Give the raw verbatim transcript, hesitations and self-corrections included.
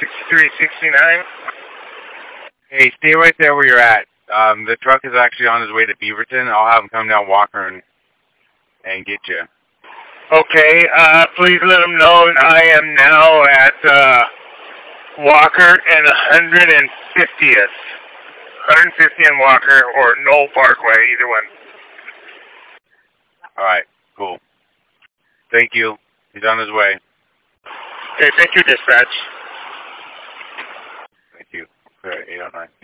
sixty-three sixty-nine. Hey, stay right there where you're at. Um, the truck is actually on his way to Beaverton. I'll have him come down Walker and, and get you. Okay, uh, please let him know that I am now at uh, Walker and one hundred fiftieth. one hundred fiftieth and Walker or Knoll Parkway, either one. All right, cool. Thank you. He's on his way. Okay, thank you, dispatch. Thank you. Okay, eight oh nine.